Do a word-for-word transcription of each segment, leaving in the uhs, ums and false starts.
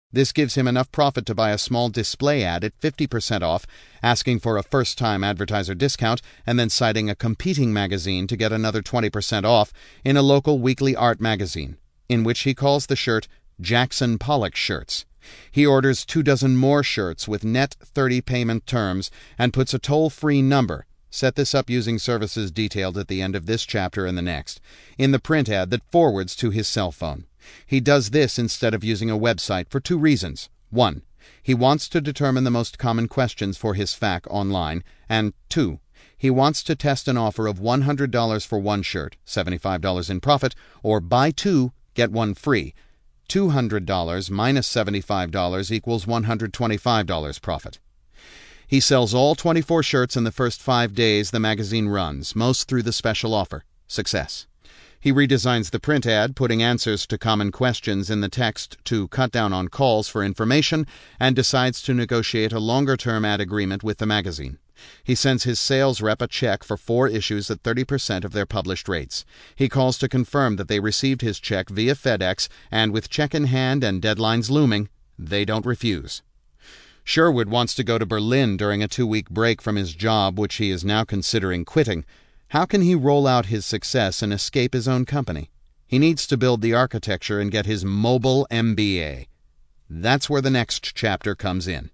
This gives him enough profit to buy a small display ad at fifty percent off, asking for a first-time advertiser discount, and then citing a competing magazine to get another twenty percent off in a local weekly art magazine, in which he calls the shirt Jackson Pollock Shirts. He orders two dozen more shirts with net thirty payment terms and puts a toll-free number, set this up using services detailed at the end of this chapter and the next, in the print ad that forwards to his cell phone. He does this instead of using a website for two reasons. One, he wants to determine the most common questions for his F A Q online, and two, he wants to test an offer of one hundred dollars for one shirt, seventy-five dollars in profit, or buy two, get one free. two hundred dollars minus seventy-five dollars equals one hundred twenty-five dollars profit. He sells all twenty-four shirts in the first five days the magazine runs, most through the special offer. Success. He redesigns the print ad, putting answers to common questions in the text to cut down on calls for information, and decides to negotiate a longer-term ad agreement with the magazine. He sends his sales rep a check for four issues at thirty percent of their published rates. He calls to confirm that they received his check via FedEx, and with check in hand and deadlines looming, they don't refuse. Sherwood wants to go to Berlin during a two-week break from his job, which he is now considering quitting. How can he roll out his success and escape his own company? He needs to build the architecture and get his mobile M B A. That's where the next chapter comes in.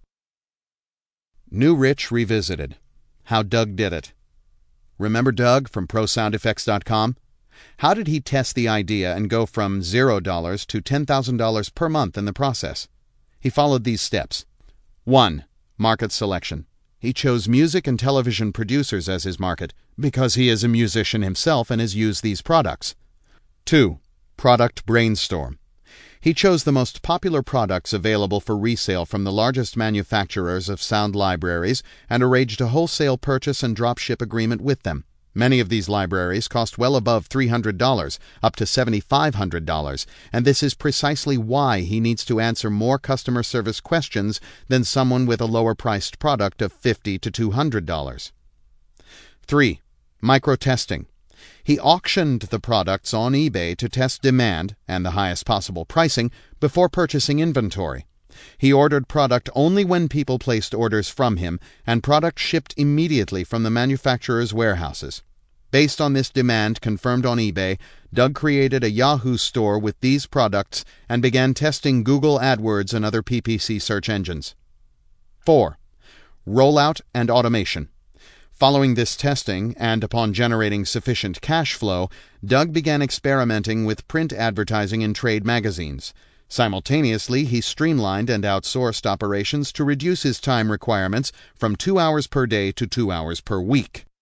New Rich Revisited. How Doug Did It. Remember Doug from Pro Sound Effects dot com? How did he test the idea and go from zero dollars to ten thousand dollars per month in the process? He followed these steps. one. Market selection. He chose music and television producers as his market because he is a musician himself and has used these products. two. Product brainstorm. He chose the most popular products available for resale from the largest manufacturers of sound libraries and arranged a wholesale purchase and dropship agreement with them. Many of these libraries cost well above three hundred dollars, up to seven thousand five hundred dollars, and this is precisely why he needs to answer more customer service questions than someone with a lower-priced product of fifty to two hundred dollars. three. Micro-testing. He auctioned the products on eBay to test demand and the highest possible pricing before purchasing inventory. He ordered product only when people placed orders from him, and product shipped immediately from the manufacturer's warehouses. Based on this demand confirmed on eBay, Doug created a Yahoo store with these products and began testing Google AdWords and other P P C search engines. four. Rollout and automation. Following this testing, and upon generating sufficient cash flow, Doug began experimenting with print advertising in trade magazines. Simultaneously, he streamlined and outsourced operations to reduce his time requirements from two hours per day to two hours per week.